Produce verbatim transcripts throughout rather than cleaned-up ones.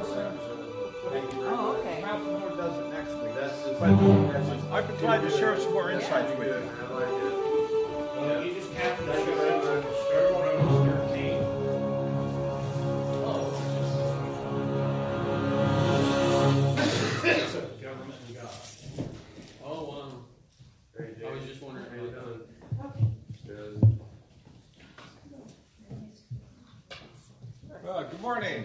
Oh, okay. Ralph Moore does it next week. That's just, But that's just I've been trying to share some more insights yeah. with you. I like it. Well, you just happened to show up on start Romans thirteen. Oh, it's just government and God. Oh, um, Hey, Jay. I was just wondering How you about doing? Good. Uh, good morning.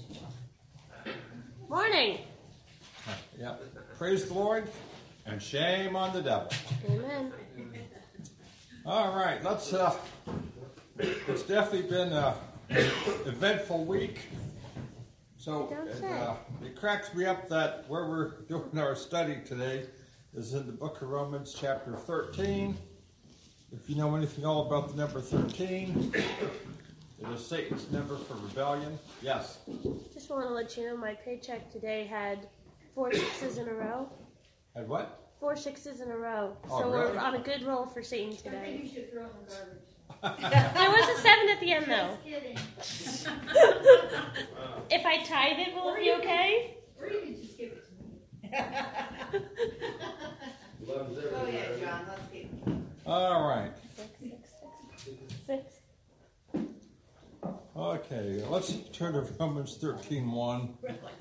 Morning. Yeah. Praise the Lord and shame on the devil. Amen. All right, let's. Uh, it's definitely been an eventful week. So Don't it, say. uh, it cracks me up that where we're doing our study today is in the book of Romans, chapter thirteen. If you know anything all about the number thirteen, it is Satan's number for rebellion. Yes. Just want to let you know my paycheck today had four sixes in a row. And what? Four sixes in a row. Oh, so really? we're on a good roll for Satan today. I think you should throw it in the garbage. There was a seven at the end though. Just kidding. If I tithe it, will it be okay? Or you could just give it to me. Loves Oh everything. yeah, John, let's keep it. All right. Six, six, six. Six. Okay, let's turn to Romans thirteen one.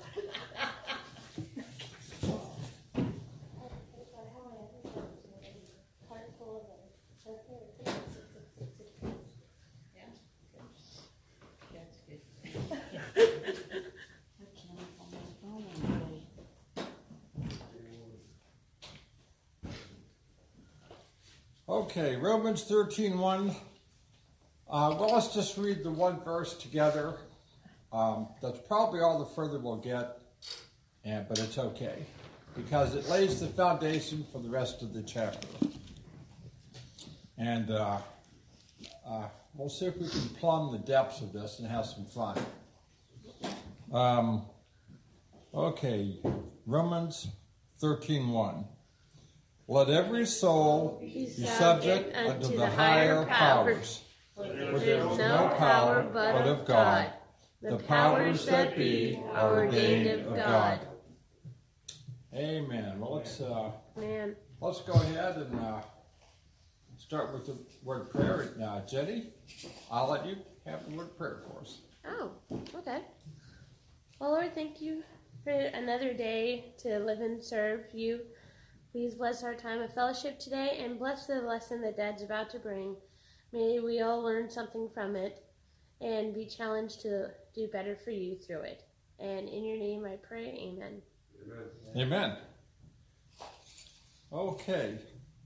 Okay, Romans thirteen one. Uh, well, let's just read the one verse together. Um, that's probably all the further we'll get, and, but it's okay, because it lays the foundation for the rest of the chapter. And uh, uh, we'll see if we can plumb the depths of this and have some fun. Um, okay, Romans thirteen one. Let every soul be subject unto the higher powers. For there is no power but of God. The powers that be are ordained of God. Amen. Well, let's uh, Man. let's go ahead and uh, start with the word of prayer. Now, Jenny, I'll let you have the word of prayer for us. Oh, okay. Well, Lord, thank you for another day to live and serve you. Please bless our time of fellowship today and bless the lesson that Dad's about to bring. May we all learn something from it and be challenged to do better for you through it. And in your name I pray, amen. Amen. Amen. Okay.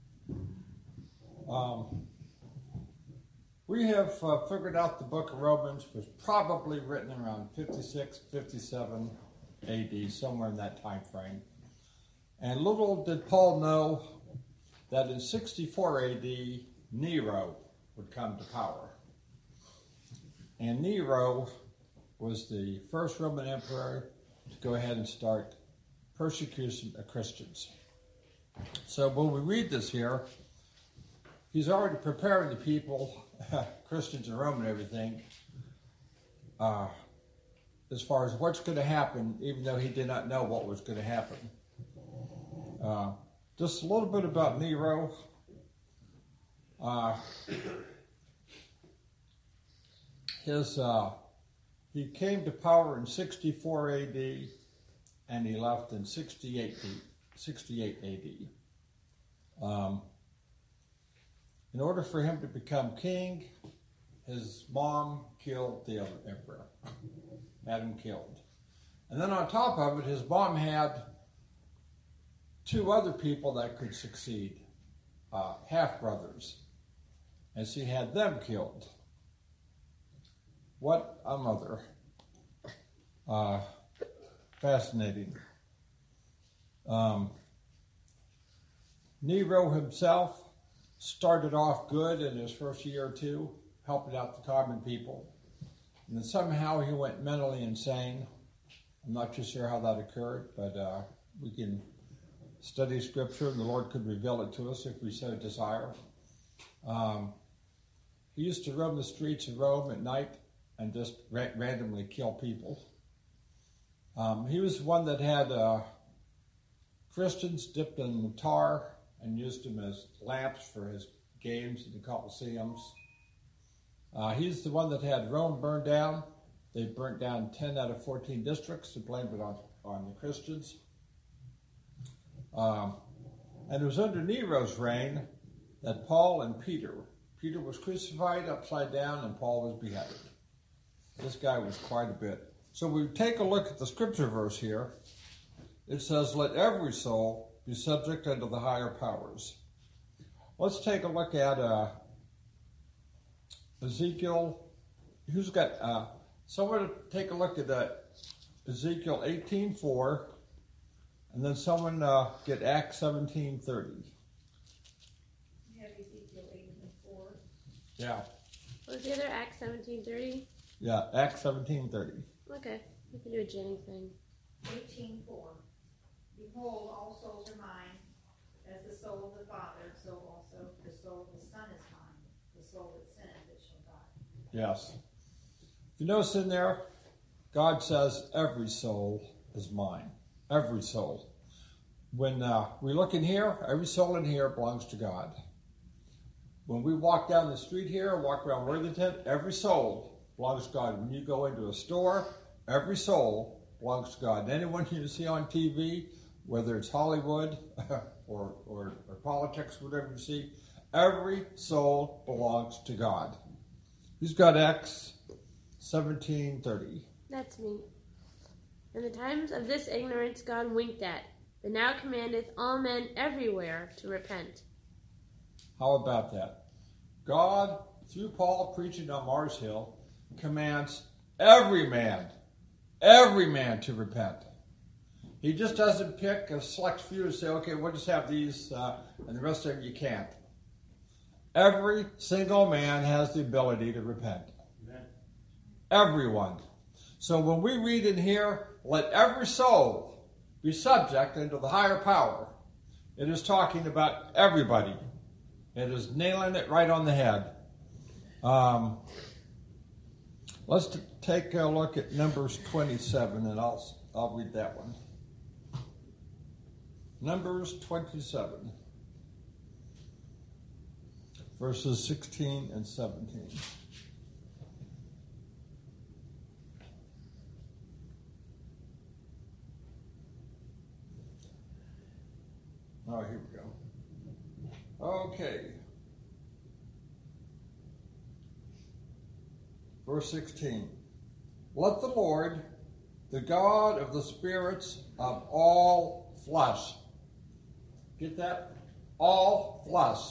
Um, we have uh, figured out the book of Romans was probably written around fifty-six, fifty-seven A D, somewhere in that time frame. And little did Paul know that in sixty-four A D, Nero would come to power. And Nero was the first Roman emperor to go ahead and start persecution of Christians. So when we read this here, he's already preparing the people, Christians in Rome and everything, uh, as far as what's going to happen, even though he did not know what was going to happen. Uh, just a little bit about Nero. Uh, his uh, he came to power in sixty-four A D and he left in sixty-eight A D. Um, in order for him to become king, his mom killed the other emperor, had him killed. And then on top of it, his mom had two other people that could succeed, uh, half-brothers, and she had them killed. What a mother. Uh, fascinating. Um, Nero himself started off good in his first year or two, helping out the common people. And then somehow he went mentally insane. I'm not too sure how that occurred, but uh, we can study Scripture, and the Lord could reveal it to us if we so desire. Um, he used to roam the streets of Rome at night and just ra- randomly kill people. Um, he was one that had uh, Christians dipped in tar and used them as lamps for his games in the Colosseums. Uh, he's the one that had Rome burned down. They burnt down ten out of fourteen districts and blamed it on, on the Christians. Um, and it was under Nero's reign that Paul and Peter, Peter was crucified upside down and Paul was beheaded. This guy was quite a bit. So we take a look at the scripture verse here. It says, let every soul be subject unto the higher powers. Let's take a look at uh, Ezekiel. Who's got, uh, someone take a look at uh, Ezekiel eighteen four, and then someone uh, get Acts seventeen thirty. You have Ezekiel eighteen four. Yeah. What was the other? Acts seventeen thirty? Yeah, Acts seventeen thirty. Okay. We can do a Jenny thing. eighteen four. Behold, all souls are mine. As the soul of the Father, so also the soul of the Son is mine. The soul that sinneth, it shall die. Yes. If you notice in there, God says every soul is mine. Every soul. When uh, we look in here, every soul in here belongs to God. When we walk down the street here, walk around Worthington, every soul belongs to God. When you go into a store, every soul belongs to God. And anyone you see on T V, whether it's Hollywood or, or, or politics, whatever you see, every soul belongs to God. Who's got Acts seventeen thirty? That's me. In the times of this ignorance God winked at, but now commandeth all men everywhere to repent. How about that? God, through Paul preaching on Mars Hill, commands every man, every man to repent. He just doesn't pick a select few and say, okay, we'll just have these uh, and the rest of them you can't. Every single man has the ability to repent. Amen. Everyone. So when we read in here, let every soul be subject unto the higher power, it is talking about everybody. It is nailing it right on the head. Um, let's t- take a look at Numbers twenty-seven, and I'll I'll read that one. Numbers twenty-seven, verses sixteen and seventeen. Oh, here we go. Okay. Verse sixteen. Let the Lord, the God of the spirits of all flesh. Get that? All flesh.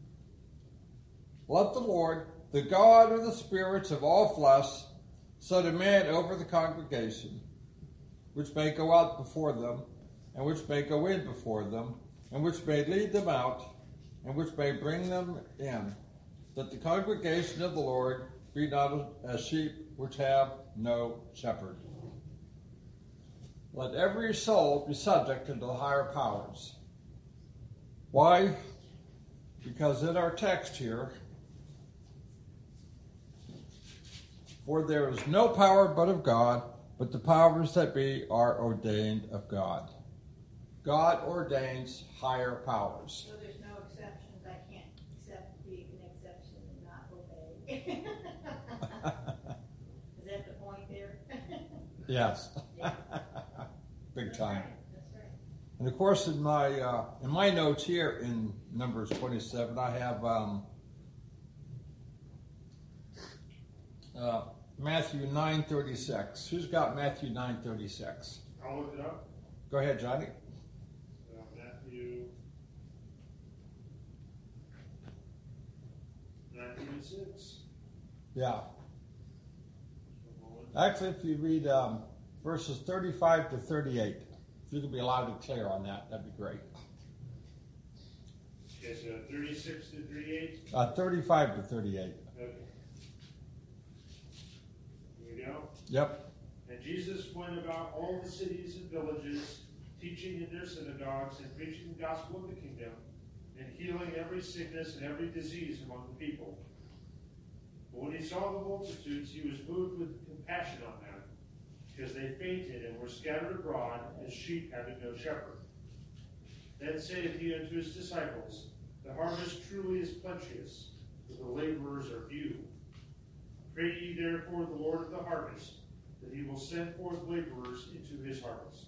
Let the Lord, the God of the spirits of all flesh, set a man over the congregation, which may go out before them, and which may go in before them, and which may lead them out, and which may bring them in, that the congregation of the Lord be not as sheep which have no shepherd. Let every soul be subject unto the higher powers. Why? Because in our text here, for there is no power but of God, but the powers that be are ordained of God. God ordains higher powers. So there's no exceptions. I can't accept be an exception and not obey. Is that the point there? Yes. Yeah. Big That's time. right. That's right. And of course, in my uh, in my notes here in Numbers twenty-seven, I have um, uh, Matthew nine thirty-six. Who's got Matthew nine thirty-six? I'll look it up. Go ahead, Johnny. Uh, Matthew nine thirty-six. Yeah. Actually, if you read um, verses thirty-five to thirty-eight, if you could be loud and clear on that, that'd be great. Okay, so thirty-six to thirty-eight. Uh, thirty-five to thirty-eight. Okay. Here we go. Yep. And Jesus went about all the cities and villages, teaching in their synagogues and preaching the gospel of the kingdom, and healing every sickness and every disease among the people. But when he saw the multitudes, he was moved with compassion on them, because they fainted and were scattered abroad as sheep having no shepherd. Then saith he unto his disciples, The harvest truly is plenteous, but the laborers are few. Pray ye therefore the Lord of the harvest, that he will send forth laborers into his harvest.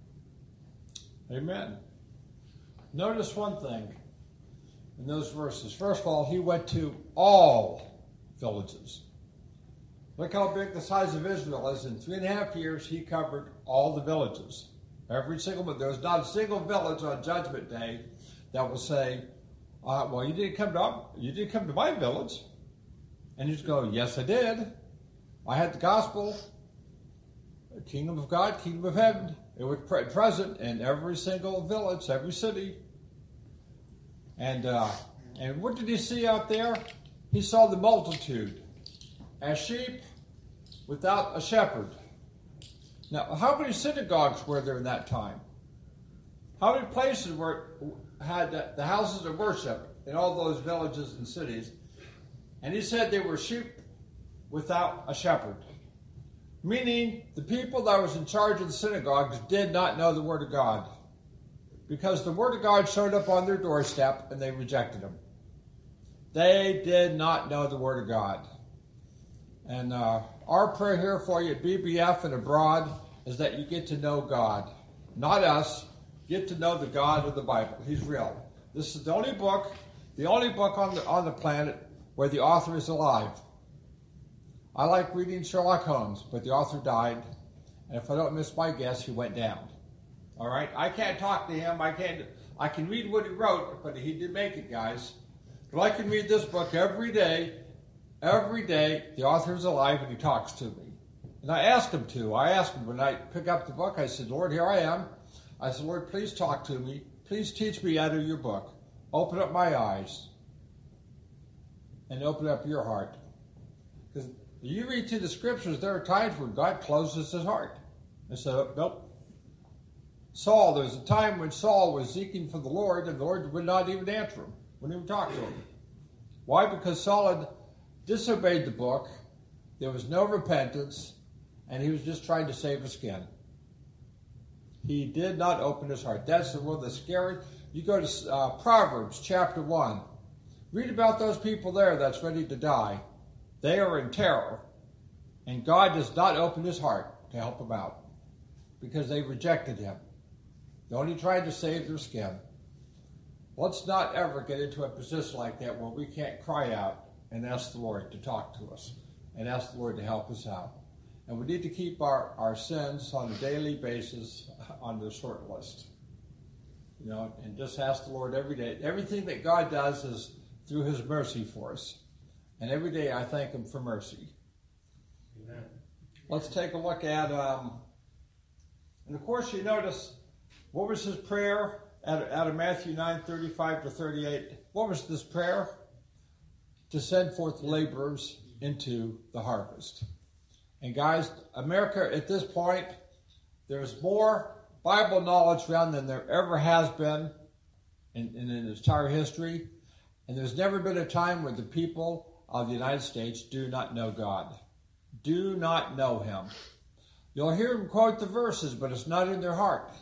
Amen. Notice one thing in those verses. First of all, he went to all villages. Look how big the size of Israel is. In three and a half years, he covered all the villages. Every single one. There's not a single village on Judgment Day that will say, uh, well, you didn't come to you didn't come to my village. And you just go, yes, I did. I had the gospel, the kingdom of God, kingdom of heaven. It was pre- present in every single village, every city. And uh, and what did he see out there? He saw the multitude as sheep without a shepherd. Now, how many synagogues were there in that time? How many places were had the houses of worship in all those villages and cities? And he said they were sheep without a shepherd. Meaning, the people that was in charge of the synagogues did not know the Word of God. Because the Word of God showed up on their doorstep and they rejected him. They did not know the Word of God. And uh, our prayer here for you at B B F and abroad is that you get to know God. Not us. Get to know the God of the Bible. He's real. This is the only book, the only book on the on the planet where the author is alive. I like reading Sherlock Holmes, but the author died. And if I don't miss my guess, he went down. All right? I can't talk to him. I can't. I can read what he wrote, but he did make it, guys. But I can read this book every day. Every day, the author is alive and he talks to me. And I asked him to. I asked him when I pick up the book, I said, Lord, here I am. I said, Lord, please talk to me. Please teach me out of your book. Open up my eyes. And open up your heart. Because you read through the scriptures, there are times when God closes his heart. I said, nope. Saul, there was a time when Saul was seeking for the Lord, and the Lord would not even answer him, wouldn't even talk to him. Why? Because Saul had disobeyed the book, there was no repentance, and he was just trying to save his skin. He did not open his heart. That's one of the scary. You go to uh, Proverbs chapter one. Read about those people there that's ready to die. They are in terror, and God does not open his heart to help them out because they rejected him. They only tried to save their skin. Let's not ever get into a position like that where we can't cry out and ask the Lord to talk to us and ask the Lord to help us out. And we need to keep our, our sins on a daily basis on the short list. You know, and just ask the Lord every day. Everything that God does is through his mercy for us. And every day I thank him for mercy. Amen. Let's take a look at, um, and of course you notice, what was his prayer out of, out of Matthew nine, thirty-five to thirty-eight? What was this prayer? To send forth laborers into the harvest. And guys, America at this point, there's more Bible knowledge around than there ever has been in, in, in its entire history. And there's never been a time where the people of the United States do not know God. Do not know him. You'll hear them quote the verses, but it's not in their heart.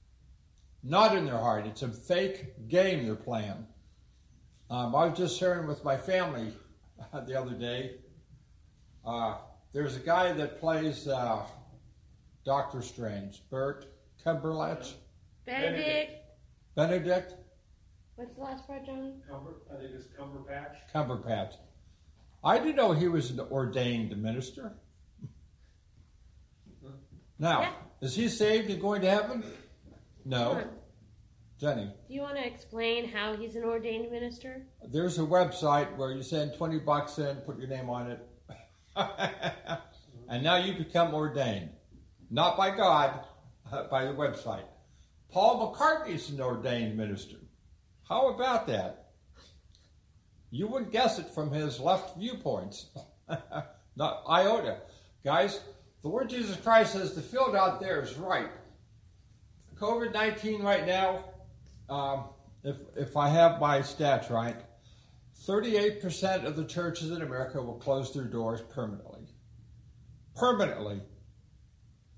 Not in their heart. It's a fake game they're playing. Um, I was just sharing with my family the other day. Uh, there's a guy that plays uh, Doctor Strange, Bert Cumberbatch. Benedict. Benedict What's the last part, Johnny? Cumber, I think it's Cumberbatch. Cumberbatch. I didn't know he was an ordained minister. Now, Yeah. is he saved and going to heaven? No. Huh. Jenny, Do you want to explain how he's an ordained minister? there's a website where you send twenty bucks in, put your name on it, and now you become ordained. Not by God, uh, by the website. Paul McCartney's an ordained minister. How about that? You wouldn't guess it from his left viewpoints. Not iota. Guys, the Lord Jesus Christ says the field out there is ripe. covid nineteen right now, um, if, if I have my stats right, thirty-eight percent of the churches in America will close their doors permanently. Permanently.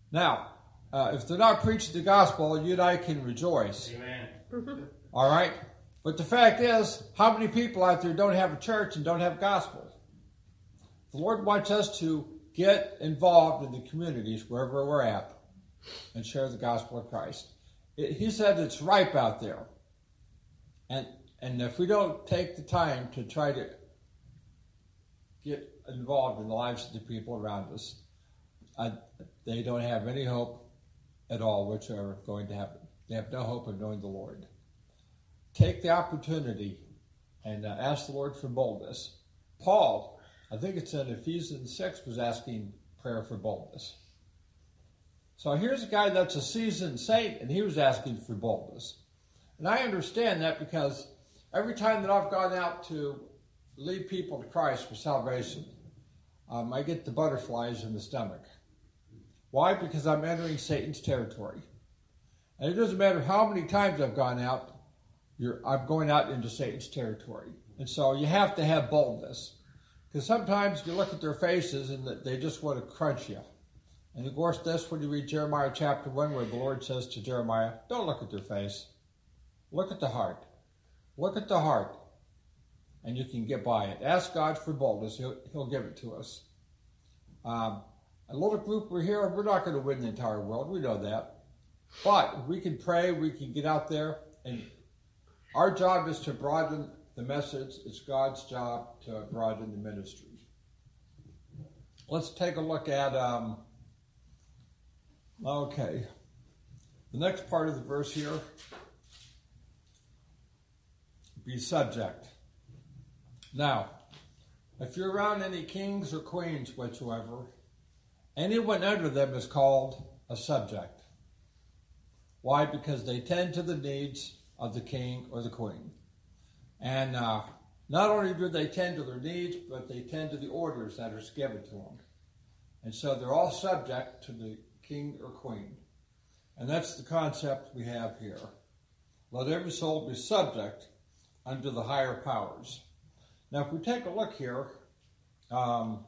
Now, uh, if they're not preaching the gospel, you and I can rejoice. Amen. All right? But the fact is, how many people out there don't have a church and don't have gospel? The Lord wants us to get involved in the communities wherever we're at and share the gospel of Christ. It, he said it's ripe out there. And and if we don't take the time to try to get involved in the lives of the people around us, uh, they don't have any hope at all whatsoever of going to heaven. They have no hope of knowing the Lord. Take the opportunity and uh, ask the Lord for boldness. Paul, I think it's in Ephesians six, was asking prayer for boldness. So here's a guy that's a seasoned saint, and he was asking for boldness. And I understand that because every time that I've gone out to lead people to Christ for salvation, um, I get the butterflies in the stomach. Why? Because I'm entering Satan's territory. And it doesn't matter how many times I've gone out, you're, I'm going out into Satan's territory. And so you have to have boldness. Because sometimes you look at their faces and they just want to crunch you. And of course, that's when you read Jeremiah chapter one, where the Lord says to Jeremiah, don't look at their face. Look at the heart. Look at the heart. And you can get by it. Ask God for boldness. He'll, he'll give it to us. Um, a little group we're here, we're not going to win the entire world. We know that. But we can pray. We can get out there. And our job is to broaden the message. It's God's job to broaden the ministry. Let's take a look at, um, okay, the next part of the verse here. Be subject. Now, if you're around any kings or queens whatsoever, anyone under them is called a subject. Why? Because they tend to the needs of the king or the queen. And uh, not only do they tend to their needs, but they tend to the orders that are given to them. And so they're all subject to the king or queen. And that's the concept we have here. Let every soul be subject unto the higher powers. Now, if we take a look here, um,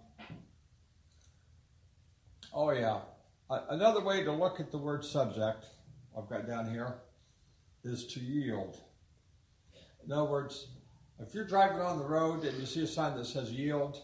oh yeah, another way to look at the word subject, I've got down here, is to yield. In other words, if you're driving on the road and you see a sign that says yield,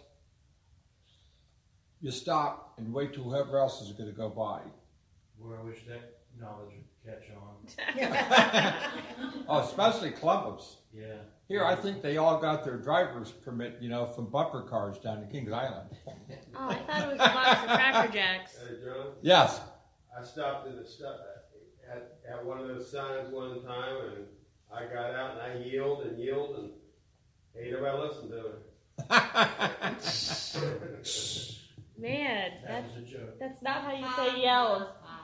you stop and wait till whoever else is going to go by. Boy, I wish that knowledge would catch on. Oh, especially Columbus. Yeah. Here, I think they all got their driver's permit, you know, from bumper cars down to Kings Island. Oh, I thought it was a box of Cracker Jacks. Hey, John, Yes. I stopped at a stop at, at one of those signs one time, and I got out and I yelled and yelled, and ain't nobody listened to it. Man, That that's, was a joke. that's not how you say yelled.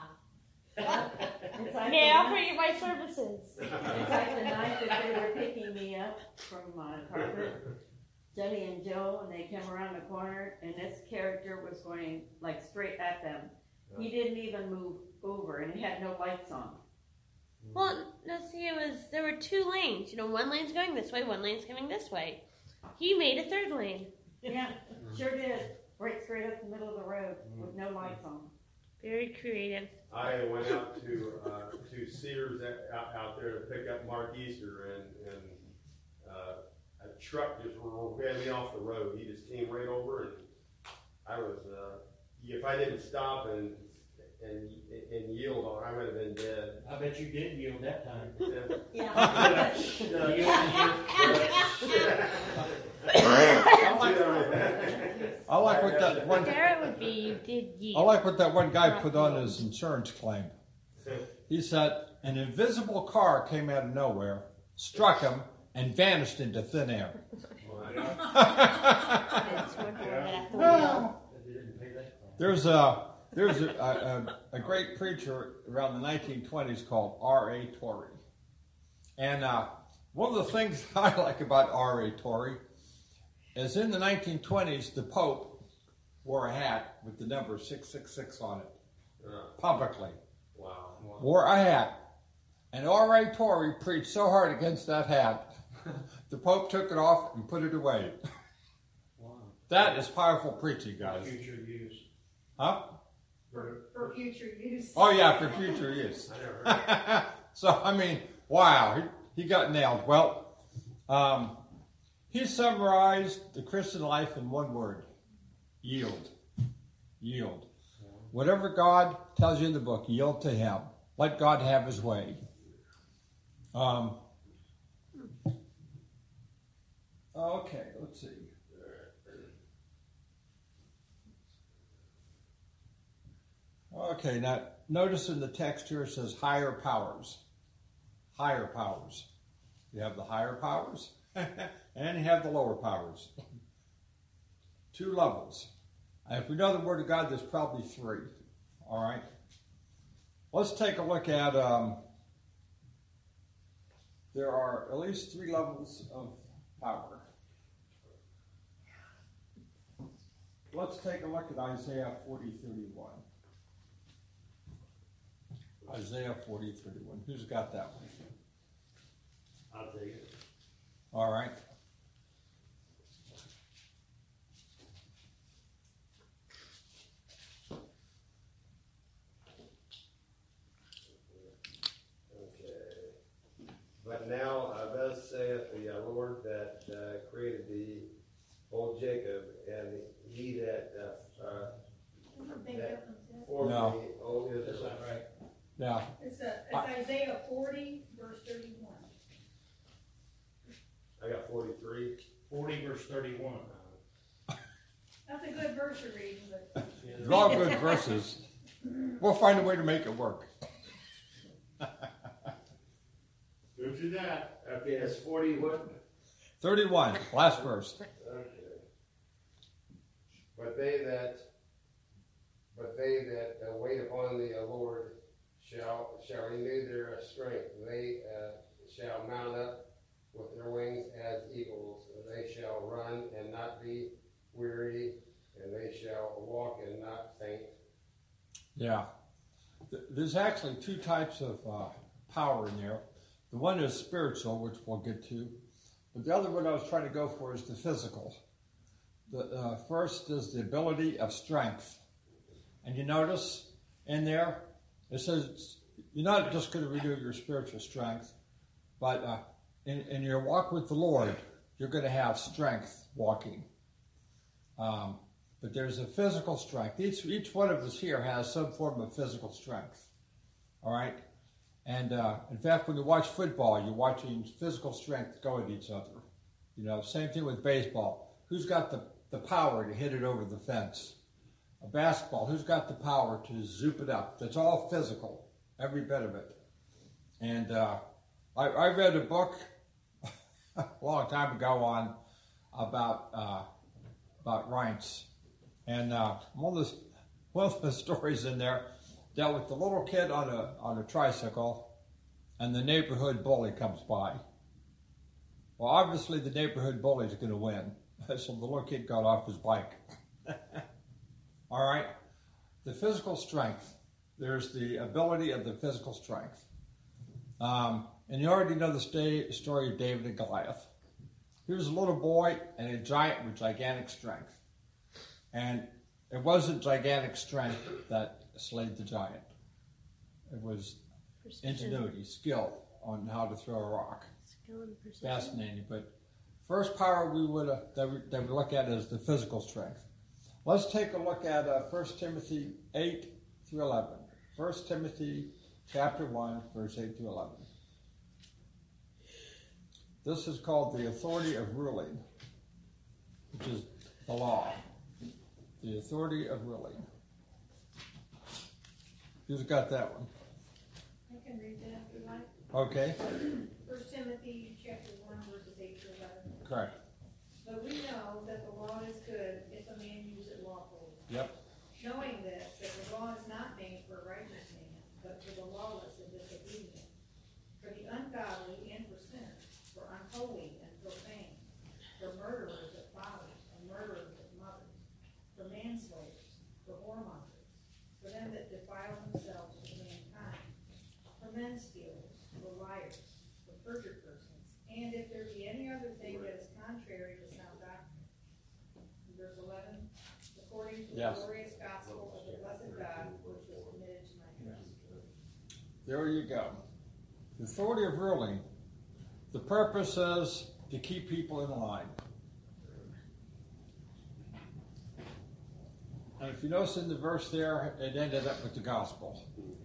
It's like, May I offer you my services? it's like the night that they were picking me up from my carpet, Jenny and Joe, and they came around the corner, and this character was going like straight at them. He didn't even move over, and he had no lights on. Well, no, see, it was, there were two lanes. You know, one lane's going this way, one lane's coming this way. He made a third lane. Yeah, sure did. Right straight up the middle of the road with no lights on. Very creative. I went out to uh, to Sears at, out, out there to pick up Mark Easter, and, and uh, a truck just ran me off the road. He just came right over, and I was, uh, if I didn't stop and and and yield, I would have been dead. I bet you did yield that time. Yeah. I like, I like what that one. There it would be, you did I yield. like what that one guy put on his insurance claim. He said an invisible car came out of nowhere, struck him, and vanished into thin air. It's one more right at the wheel. They didn't pay that cost. There's a there's a, a, a great preacher around the nineteen twenties called R A Torrey, and uh, one of the things I like about R A Torrey is in the nineteen twenties the Pope wore a hat with the number six six six on it publicly. Wow. Wore a hat, and R A Torrey preached so hard against that hat, the Pope took it off and put it away. Wow. That is powerful preaching, guys. Future use. Huh? For, for future use. Oh yeah, for future use. I never heard that. So I mean, wow, he, he got nailed. Well, um, he summarized the Christian life in one word: yield. Yield. Whatever God tells you in the book, yield to Him. Let God have His way. Um, okay, let's see. Okay, now notice in the text here it says higher powers. Higher powers. You have the higher powers and you have the lower powers. Two levels. And if we know the Word of God, there's probably three. All right? Let's take a look at, um, there are at least three levels of power. Let's take a look at Isaiah forty thirty-one. Isaiah forty thirty-one. Who's got that one? I'll take it. All right. But now uh, thus saith the uh, Lord that uh, created thee, old Jacob, and he that uh, uh, that formed No. thee, O Is Israel. that right? Now, It's, a, it's Isaiah forty, verse thirty-one. I got forty-three. Forty verse thirty-one. That's a good verse to read, but they're all good verses. We'll find a way to make it work. Go through that. Okay, it's forty what? thirty-one, last verse. Okay. But they that, but they that uh, wait upon the uh, Lord shall shall renew their strength. They uh, shall mount up with their wings as eagles. They shall run and not be weary, and they shall walk and not faint. Yeah. Th- There's actually two types of uh, power in there. The one is spiritual, which we'll get to. But the other one I was trying to go for is the physical. The uh, first is the ability of strength. And you notice in there, it says you're not just going to renew your spiritual strength, but uh, in, in your walk with the Lord, you're going to have strength walking. Um, but there's a physical strength. Each, each one of us here has some form of physical strength. All right? And uh, in fact, when you watch football, you're watching physical strength go at each other. You know, same thing with baseball. Who's got the, the power to hit it over the fence? A basketball, who's got the power to zoop it up? That's all physical, every bit of it. And uh, I, I read a book a long time ago on about uh, about Reince, and uh, one of the one of the stories in there dealt with the little kid on a on a tricycle, and the neighborhood bully comes by. Well, obviously the neighborhood bully is going to win, so the little kid got off his bike. All right, the physical strength. There's the ability of the physical strength, um, and you already know the sta- story of David and Goliath. He was a little boy and a giant with gigantic strength, and it wasn't gigantic strength that slayed the giant. It was ingenuity, skill on how to throw a rock. Skill and precision. Fascinating. But first power we would uh, that, we, that we look at is the physical strength. Let's take a look at uh, First Timothy eight through eleven. First Timothy chapter one, verse eight through eleven. This is called the authority of ruling, which is the law. The authority of ruling. Who's got that one? I can read that if you like. Okay, First Timothy chapter one, verses eight to eleven. correct. But we know that the law is good if a man use it lawfully. Yep. Knowing this, that the law is not made for a righteous man, but for the lawless and disobedient, for the ungodly and for sinners, for unholy and profane, for murderers of fathers and murderers of mothers, for manslayers, for whoremongers, for them that defile themselves with mankind, for men stealers, for liars, for perjured persons, and if there be any other thing that is contrary to sound doctrine. Verse eleven, according to Yes. the glorious gospel of the blessed God, There you go. The authority of ruling. The purpose is to keep people in line. And if you notice in the verse there, it ended up with the gospel.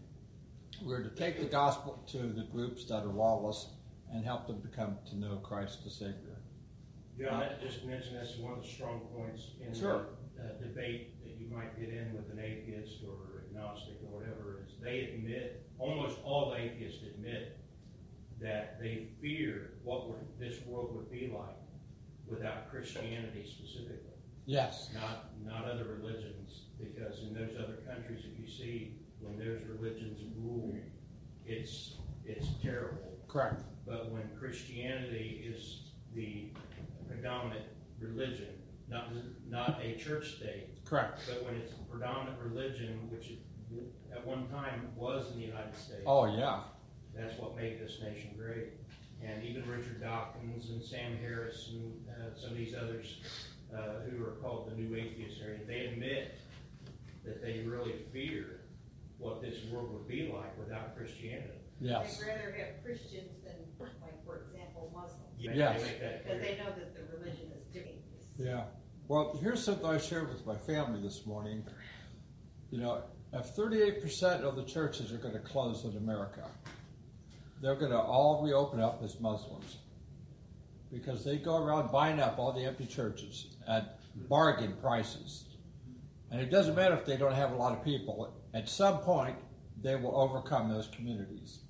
We're to take the gospel to the groups that are lawless and help them to come to know Christ the Savior. John, that just mentioned that's one of the strong points in Sure. the uh, debate that you might get in with an atheist or agnostic or whatever, is they admit, almost all atheists admit, that they fear what would, this world would be like without Christianity specifically. Yes. Not not other religions, because in those other countries, if you see when those religions rule, it's it's terrible. Correct. But when Christianity is the predominant religion, not not a church state, Correct. but when it's the predominant religion, which it, at one time was in the United States, Oh, yeah. that's what made this nation great. And even Richard Dawkins and Sam Harris and uh, some of these others uh, who are called the New Atheist area, they admit that they really fear what this world would be like without Christianity. Yes. They'd rather have Christians than, like, for example, Muslims. They- Yes. They make that Because clear. they know that the religion is different. Yeah. Well, here's something I shared with my family this morning. You know, if thirty-eight percent of the churches are going to close in America, they're going to all reopen up as Muslims because they go around buying up all the empty churches at bargain prices. And it doesn't matter if they don't have a lot of people. At some point, they will overcome those communities.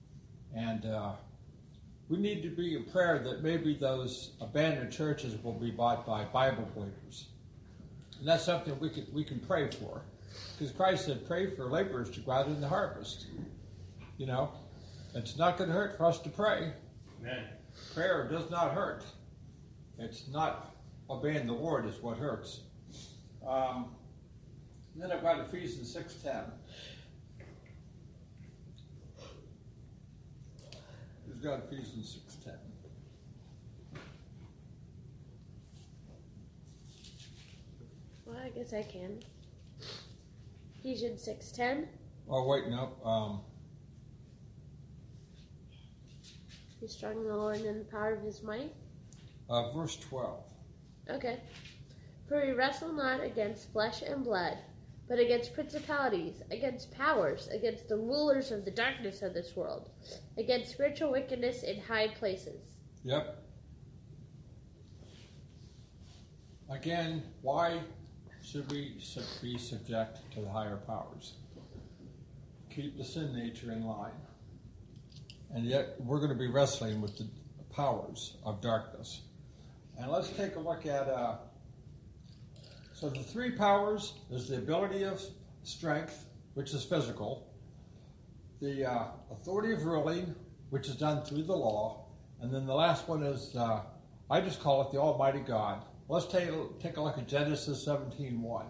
And uh, we need to be in prayer that maybe those abandoned churches will be bought by Bible believers. And that's something we can, we can pray for. Because Christ said, pray for laborers to go out in the harvest. You know, it's not going to hurt for us to pray. Amen. Prayer does not hurt. It's not obeying the Lord is what hurts. Um, then I've got Ephesians six ten. Who's got Ephesians six ten? Well, I guess I can. Ephesians six ten. Oh, wait, no. Um, Be strong in the Lord and in the power of his might. uh, verse twelve. Okay. For we wrestle not against flesh and blood, but against principalities, against powers, against the rulers of the darkness of this world, against spiritual wickedness in high places. Yep. Again, why should we sub- be subject to the higher powers? Keep the sin nature in line. And yet, we're going to be wrestling with the powers of darkness. And let's take a look at, uh, so the three powers is the ability of strength, which is physical, the uh, authority of ruling, which is done through the law, and then the last one is, uh, I just call it the Almighty God. Let's take a, take a look at Genesis seventeen one.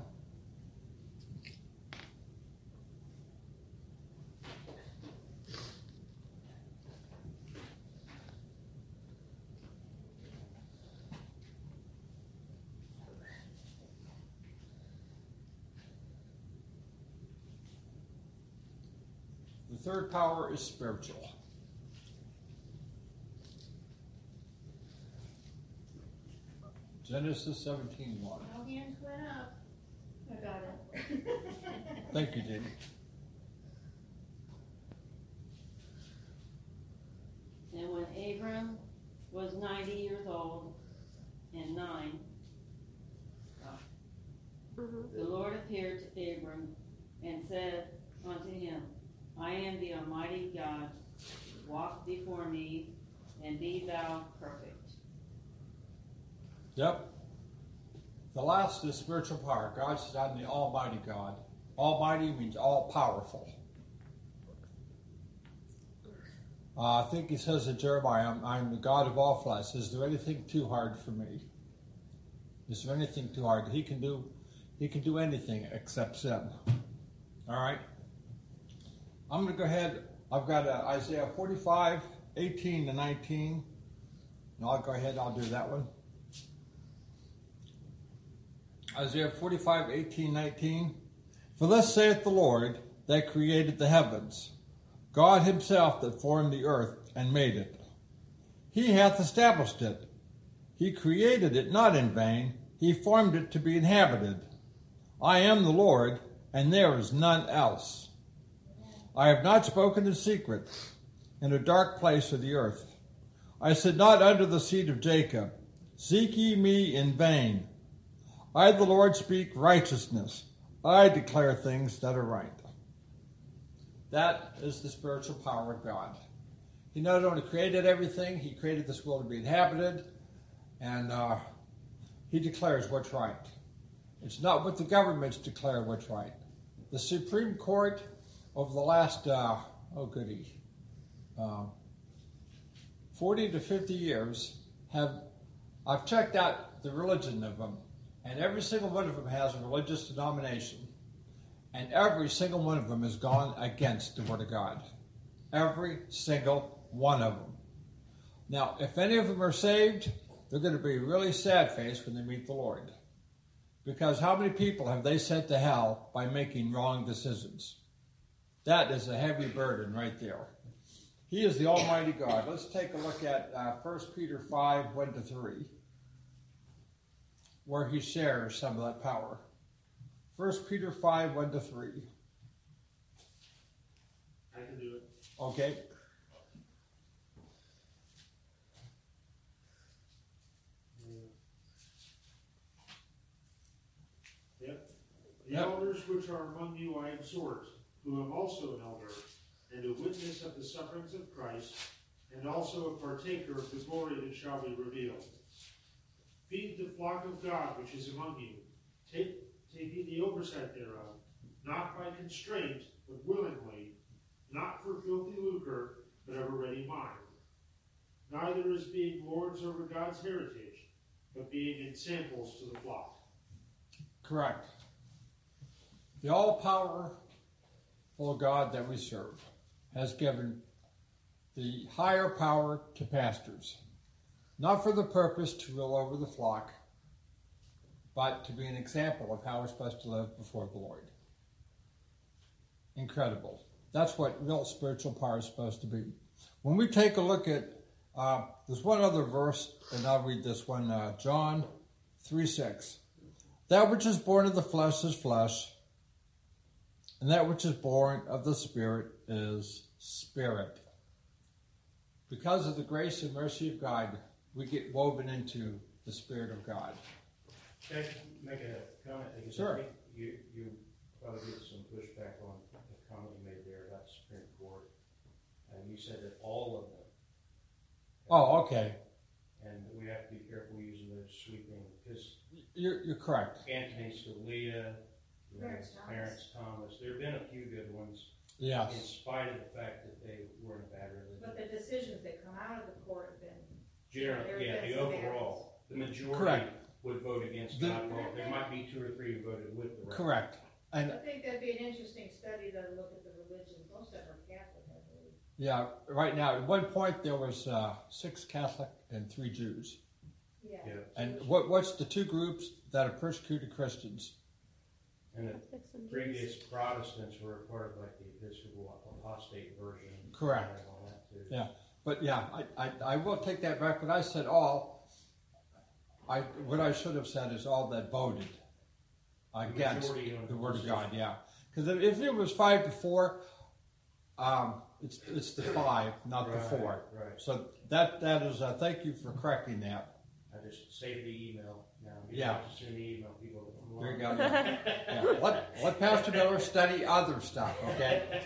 The third power is spiritual. Genesis seventeen one. No hands went up. I got it. Thank you, Jenny. And when Abram was ninety years old and nine, Mm-hmm. the Lord appeared to Abram and said unto him, I am the Almighty God. Walk before me, and be thou perfect. Yep. The last is spiritual power. God says, I'm the Almighty God. Almighty means all powerful. Uh, I think he says in Jeremiah, I'm, I'm the God of all flesh. Is there anything too hard for me? Is there anything too hard? He can do, he can do anything except sin. All right. I'm going to go ahead. I've got uh, Isaiah forty-five, eighteen to nineteen. And I'll go ahead. I'll do that one. Isaiah forty-five, eighteen, nineteen. For thus saith the Lord that created the heavens, God himself that formed the earth and made it. He hath established it. He created it not in vain. He formed it to be inhabited. I am the Lord, and there is none else. I have not spoken in secret in a dark place of the earth. I said not unto the seed of Jacob, seek ye me in vain. I, the Lord, speak righteousness. I declare things that are right. That is the spiritual power of God. He not only created everything, he created this world to be inhabited, and uh, he declares what's right. It's not what the governments declare what's right. The Supreme Court over the last, uh, oh goody, uh, forty to fifty years have, I've checked out the religion of them, and every single one of them has a religious denomination, and every single one of them has gone against the Word of God. Every single one of them. Now, if any of them are saved, they're going to be really sad-faced when they meet the Lord. Because how many people have they sent to hell by making wrong decisions? That is a heavy burden right there. He is the Almighty God. Let's take a look at uh, First Peter five, one to three, where he shares some of that power. First Peter five, one to three. I can do it. Okay. Yep. The Yep. elders which are among you I exhort, who am also an elder, and a witness of the sufferings of Christ, and also a partaker of the glory that shall be revealed. Feed the flock of God which is among you. Take, taking the oversight thereof, not by constraint, but willingly, not for filthy lucre, but of a ready mind. Neither as being lords over God's heritage, but being examples to the flock. Correct. The all-powerful God that we serve has given the higher power to pastors, not for the purpose to rule over the flock, but to be an example of how we're supposed to live before the Lord. Incredible. That's what real spiritual power is supposed to be. When we take a look at, uh, there's one other verse, and I'll read this one, uh, John three six. That which is born of the flesh is flesh, and that which is born of the Spirit is spirit. Because of the grace and mercy of God, we get woven into the Spirit of God. Can I make a comment? Because Sure. I think you, you probably get some pushback on the comment you made there about the Supreme Court. And you said that all of them. Oh, okay. And we have to be careful using those sweeping, because You're, you're correct. Anthony Scalia, you know, Clarence Thomas. Clarence Thomas, there have been a few good ones, in Yes. spite of the fact that they were in a bad But religion. the decisions that come out of the court have been, Generally, there yeah, have the been some overall, the majority Correct. would vote against The- God. Well, there might be two or three who voted with the rest. Correct. And I think that'd be an interesting study to look at the religions. Most of them are Catholic, I believe. yeah, right now, at one point there was uh, six Catholic and three Jews. Yeah. Yeah. And what what's the two groups that have persecuted Christians? And the previous Protestants were part of like the Episcopal apostate version. Correct. And all that too. Yeah. But yeah, I, I, I will take that back. When I said all, I what I should have said is all that voted against majority on the Word of decision. God. Yeah, because if, if it was five to four, um, it's it's the five, not the Right, four. right. So that that is. Uh, thank you for correcting that. I just saved the email now. You Yeah. have to send the email people. There you go. Yeah. Yeah. Let let Pastor Miller study other stuff. Okay.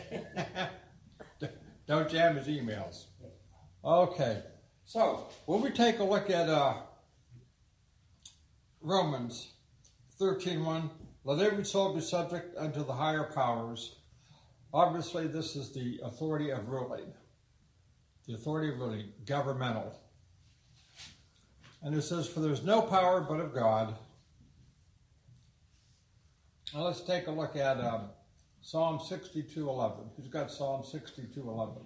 Don't jam his emails. Okay. So when we take a look at uh, Romans thirteen one, let every soul be subject unto the higher powers. Obviously, this is the authority of ruling. The authority of ruling, governmental. And it says, for there's no power but of God. Now let's take a look at um, Psalm sixty-two eleven. Who's got Psalm sixty-two eleven?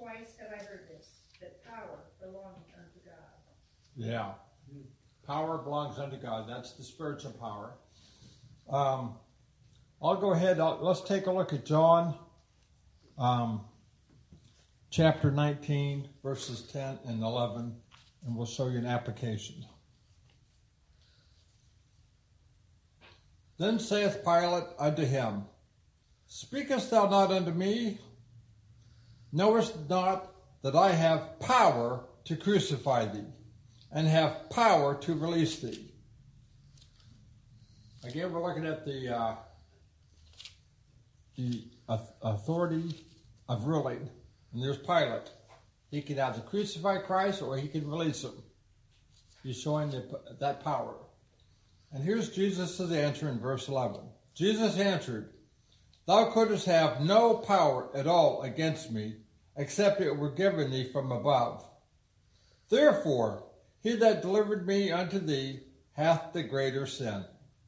twice have I heard this, that power belongs unto God. Yeah. Power belongs unto God. That's the spiritual power. Um, I'll go ahead. I'll, let's take a look at John um, chapter nineteen, verses ten and eleven, and we'll show you an application. Then saith Pilate unto him, Speakest thou not unto me? Knowest not that I have power to crucify thee, and have power to release thee? Again, we're looking at the uh, the authority of ruling. And there's Pilate. He can either crucify Christ or he can release him. He's showing the, that power. And here's Jesus' answer in verse eleven. Jesus answered, Thou couldst have no power at all against me, except it were given thee from above. Therefore, he that delivered me unto thee hath the greater sin.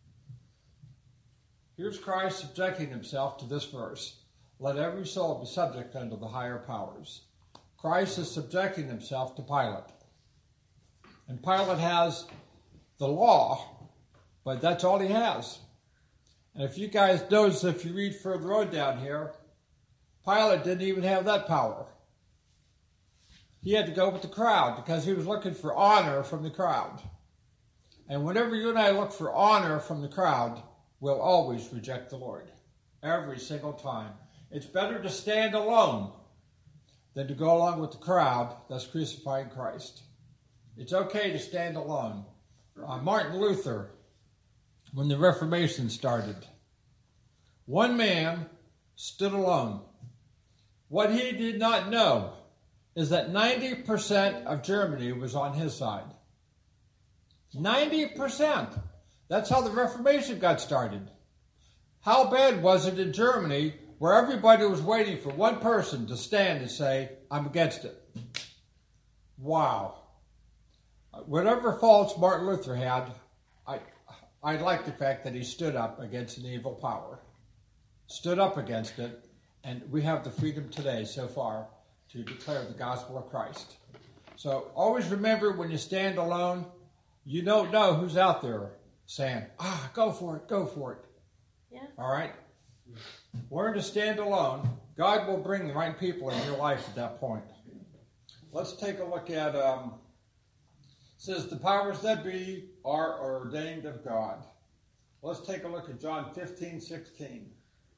Here's Christ subjecting himself to this verse. Let every soul be subject unto the higher powers. Christ is subjecting himself to Pilate. And Pilate has the law, but that's all he has. And if you guys notice, if you read further on down here, Pilate didn't even have that power. He had to go with the crowd because he was looking for honor from the crowd. And whenever you and I look for honor from the crowd, we'll always reject the Lord. Every single time. It's better to stand alone than to go along with the crowd that's crucifying Christ. It's okay to stand alone. Uh, Martin Luther, when the Reformation started, one man stood alone. What he did not know is that ninety percent of Germany was on his side. ninety percent. That's how the Reformation got started. How bad was it in Germany where everybody was waiting for one person to stand and say, I'm against it? Wow. Whatever faults Martin Luther had, I I like the fact that he stood up against an evil power. Stood up against it, and we have the freedom today so far to declare the gospel of Christ. So always remember, when you stand alone, you don't know who's out there saying, ah, go for it, go for it. Yeah. All right? Learn to stand alone. God will bring the right people in your life at that point. Let's take a look at, um, it says, the powers that be are ordained of God. Let's take a look at John fifteen sixteen.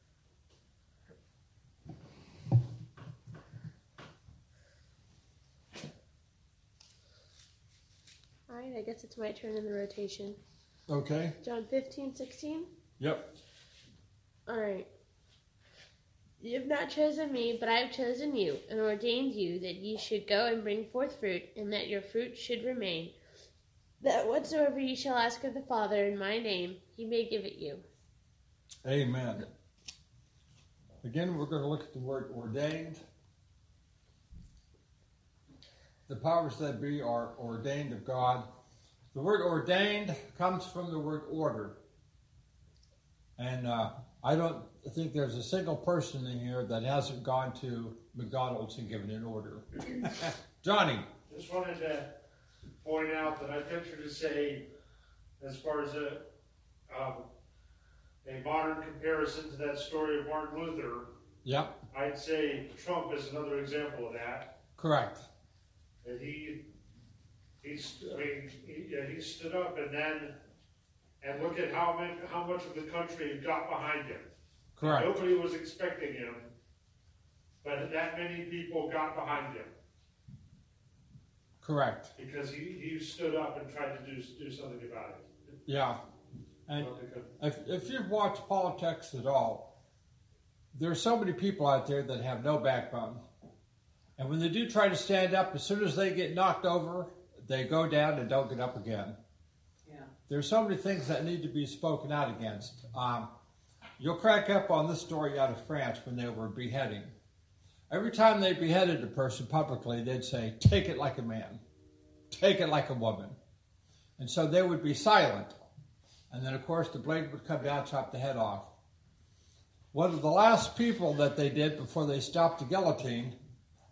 All right, I guess it's my turn in the rotation. Okay. John fifteen sixteen. Yep. All right. You have not chosen me, but I have chosen you, and ordained you that ye should go and bring forth fruit, and that your fruit should remain, that whatsoever ye shall ask of the Father in my name, he may give it you. Amen. Again, we're going to look at the word ordained. The powers that be are ordained of God. The word ordained comes from the word order. And uh, I don't think there's a single person in here that hasn't gone to McDonald's and given an order. Johnny. Just wanted to point out that I venture to say, as far as a um, a modern comparison to that story of Martin Luther, Yep. I'd say Trump is another example of that. Correct. That he, he's, I mean, he, yeah, he stood up and then, and look at how many, how much of the country got behind him. Correct. Nobody was expecting him, but that many people got behind him. Correct. Because he, he stood up and tried to do do something about it. Yeah. And if, if you've watched politics at all, there's so many people out there that have no backbone. And when they do try to stand up, as soon as they get knocked over, they go down and don't get up again. Yeah. There's so many things that need to be spoken out against. Um, you'll crack up on this story out of France when they were beheading. Every time they beheaded a person publicly, they'd say, take it like a man. Take it like a woman. And so they would be silent. And then, of course, the blade would come down, chop the head off. One of the last people that they did before they stopped the guillotine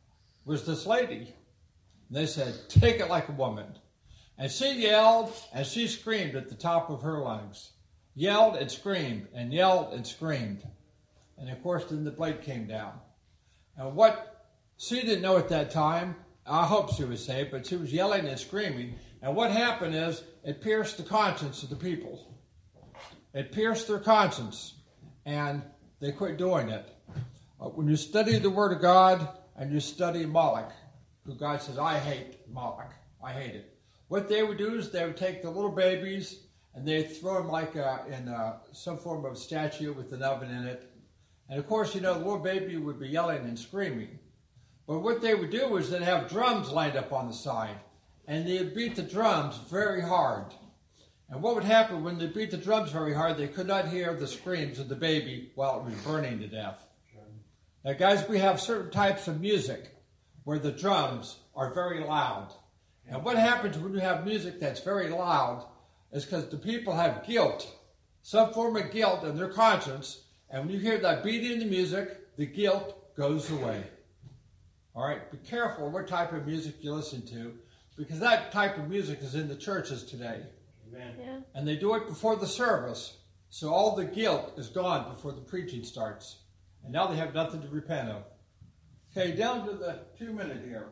was this lady. And they said, take it like a woman. And she yelled and she screamed at the top of her lungs. Yelled and screamed and yelled and screamed. And of course, then the blade came down. And what she didn't know at that time, I hope she was saved, but she was yelling and screaming. And what happened is it pierced the conscience of the people. It pierced their conscience. And they quit doing it. Uh, when you study the Word of God and you study Moloch, who God says, I hate Moloch. I hate it. What they would do is they would take the little babies and they'd throw them like a, in a, some form of statue with an oven in it. And of course, you know, the little baby would be yelling and screaming. But what they would do is they'd have drums lined up on the side. And they'd beat the drums very hard. And what would happen when they beat the drums very hard, they could not hear the screams of the baby while it was burning to death. Now, guys, we have certain types of music where the drums are very loud. And what happens when you have music that's very loud is because the people have guilt, some form of guilt in their conscience. And when you hear that beating in the music, the guilt goes away. All right, be careful what type of music you listen to, because that type of music is in the churches today. Amen. Yeah. And they do it before the service, so all the guilt is gone before the preaching starts. And now they have nothing to repent of. Okay, down to the two minute here.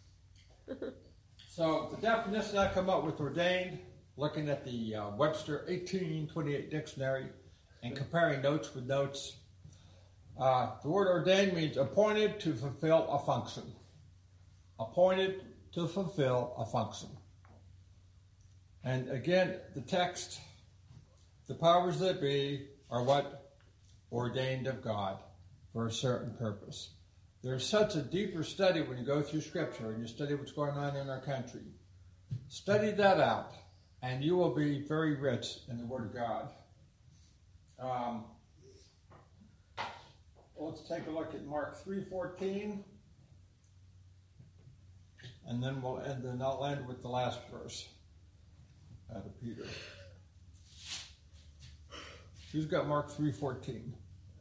So the definition I come up with ordained, looking at the uh, Webster eighteen twenty-eight dictionary and comparing notes with notes. Uh, the word ordained means appointed to fulfill a function. Appointed to fulfill a function. And again, the text, the powers that be are what? Ordained of God for a certain purpose. There's such a deeper study when you go through Scripture and you study what's going on in our country. Study that out, and you will be very rich in the Word of God. Um, let's take a look at Mark three fourteen, and then we'll end. Then I'll end with the last verse out of Peter. Who's got Mark three fourteen?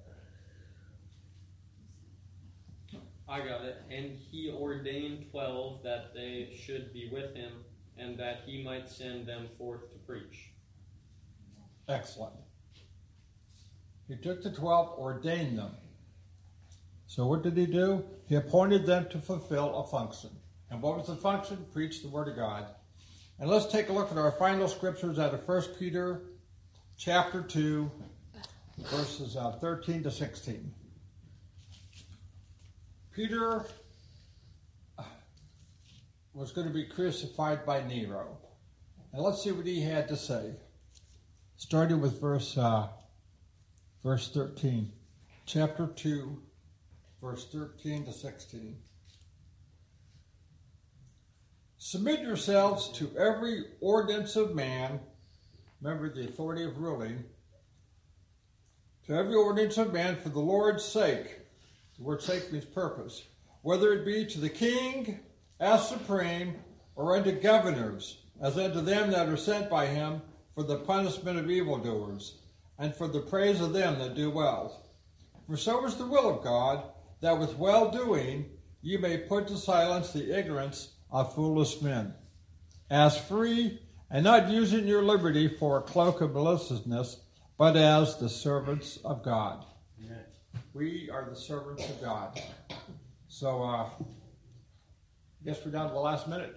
I got it. And he ordained twelve that they should be with him, and that he might send them forth to preach. Excellent. He took the twelve, ordained them. So what did he do? He appointed them to fulfill a function. And what was the function? Preach the Word of God. And let's take a look at our final scriptures out of First Peter chapter two, verses uh, thirteen to sixteen. Peter was going to be crucified by Nero. And let's see what he had to say. Starting with verse uh, verse thirteen. Chapter two, verse thirteen to sixteen. Submit yourselves to every ordinance of man. Remember the authority of ruling. To every ordinance of man for the Lord's sake. The word sake means purpose. Whether it be to the king as supreme, or unto governors, as unto them that are sent by him, for the punishment of evildoers, and for the praise of them that do well. For so is the will of God, that with well-doing ye may put to silence the ignorance of foolish men. As free, and not using your liberty for a cloak of maliciousness, but as the servants of God. Amen. We are the servants of God. So, uh, I guess we're down to the last minute.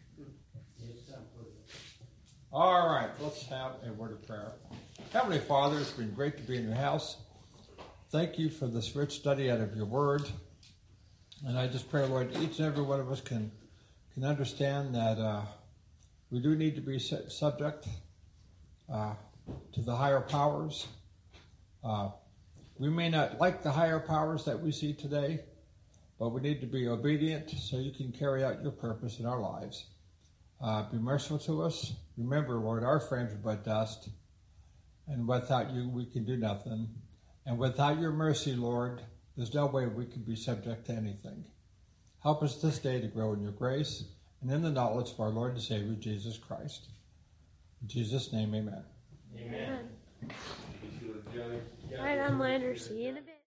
All right, let's have a word of prayer. Heavenly Father, it's been great to be in your house. Thank you for this rich study out of your word. And I just pray, Lord, each and every one of us can, can understand that uh, we do need to be subject uh, to the higher powers. Uh, we may not like the higher powers that we see today, but we need to be obedient so you can carry out your purpose in our lives. Uh, be merciful to us. Remember, Lord, our frames are but dust, and without you we can do nothing. And without your mercy, Lord, there's no way we can be subject to anything. Help us this day to grow in your grace and in the knowledge of our Lord and Savior, Jesus Christ. In Jesus' name, amen. Amen. All right, I'm Lander. See you in a bit.